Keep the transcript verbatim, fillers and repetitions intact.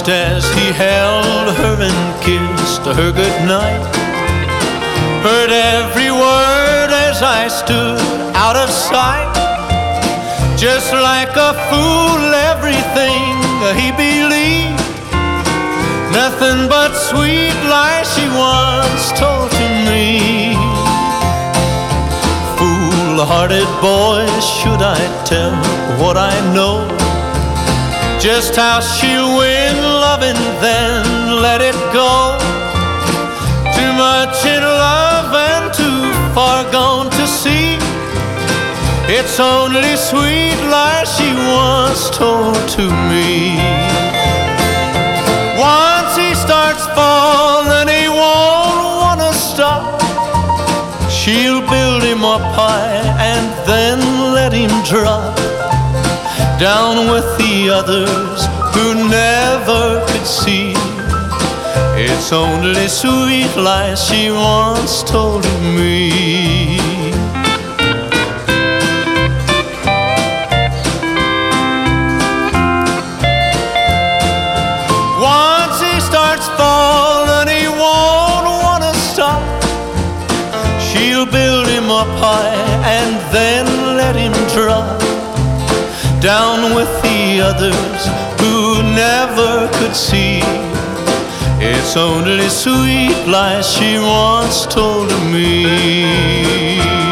watched as he held her and kissed her goodnight. Heard every word as I stood out of sight. Just like a fool, everything he believed, nothing but sweet lies she once told to me. Fool-hearted boy, should I tell what I know? Just how she'll win love and then let it go. Too much in love and too far gone to see. It's only sweet lies she once told to me. Once he starts falling, he won't wanna stop. She'll build him up high and then let him drop down with the others who never could see. It's only sweet lies she once told me. Once he starts falling, he won't wanna stop. She'll build him up high and then let him drop down with the others who never could see. It's only sweet lies she once told me.